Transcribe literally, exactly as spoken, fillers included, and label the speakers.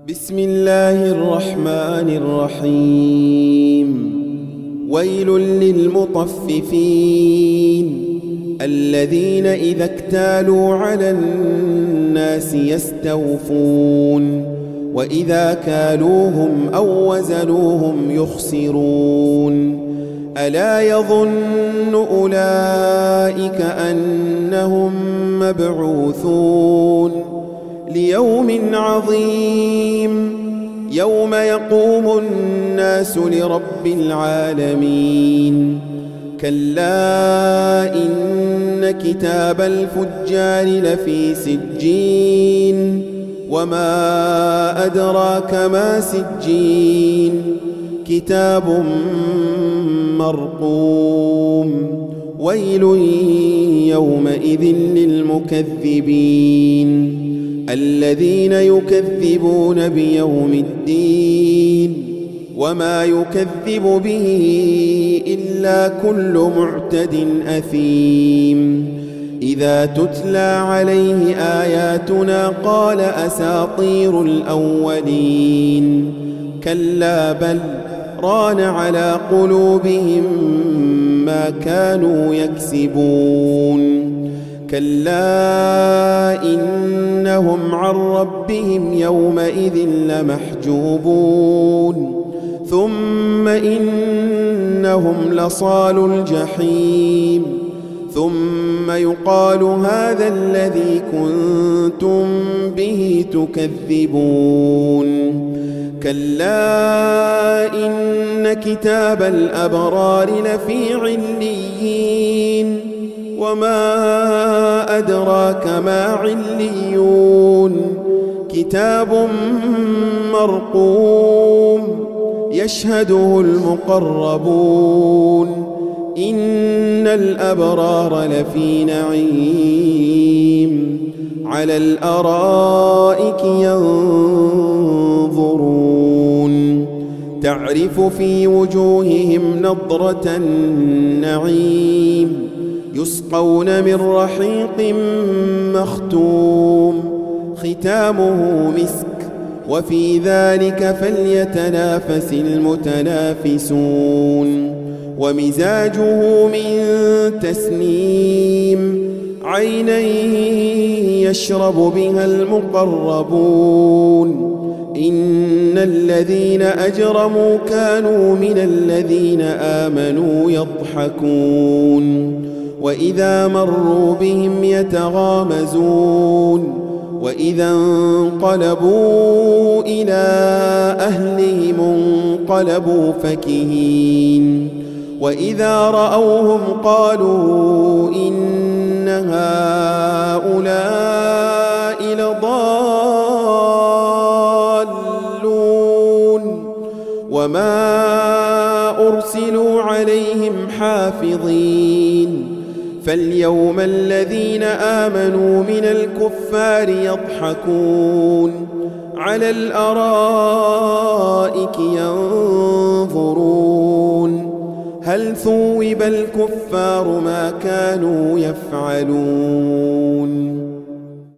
Speaker 1: بسم الله الرحمن الرحيم. ويل للمطففين الذين إذا اكتالوا على الناس يستوفون وإذا كالوهم أو وزنوهم يخسرون. ألا يظن أولئك أنهم مبعوثون ليوم عظيم يوم يقوم الناس لرب العالمين. كلا إن كتاب الفجار لفي سجين وما أدراك ما سجين كتاب مرقوم. ويل يومئذ للمكذبين الذين يكذبون بيوم الدين وما يكذب به إلا كل معتد أثيم. إذا تتلى عليه آياتنا قال أساطير الأولين. كلا بل ران على قلوبهم ما كانوا يكسبون. كلا إنهم عن ربهم يومئذ لمحجوبون. ثم إنهم لصالو الجحيم ثم يقال هذا الذي كنتم به تكذبون. كلا إن كتاب الأبرار لفي عليين وما أدراك ما عليون كتاب مرقوم يشهده المقربون. إن الأبرار لفي نعيم على الأرائك ينظرون تعرف في وجوههم نضرة النعيم يسقون من رحيق مختوم ختامه مسك وفي ذلك فليتنافس المتنافسون. ومزاجه من تسنيم عينا يشرب بها المقربون. إن الذين أجرموا كانوا من الذين آمنوا يضحكون وإذا مروا بهم يتغامزون. وإذا انقلبوا إلى أهلهم انقلبوا فكهين. وإذا رأوهم قالوا إن هؤلاء لضالون وما أرسلوا عليهم حافظين. فاليوم الذين آمنوا من الكفار يضحكون على الأرائك ينظرون هل ثوب الكفار ما كانوا يفعلون.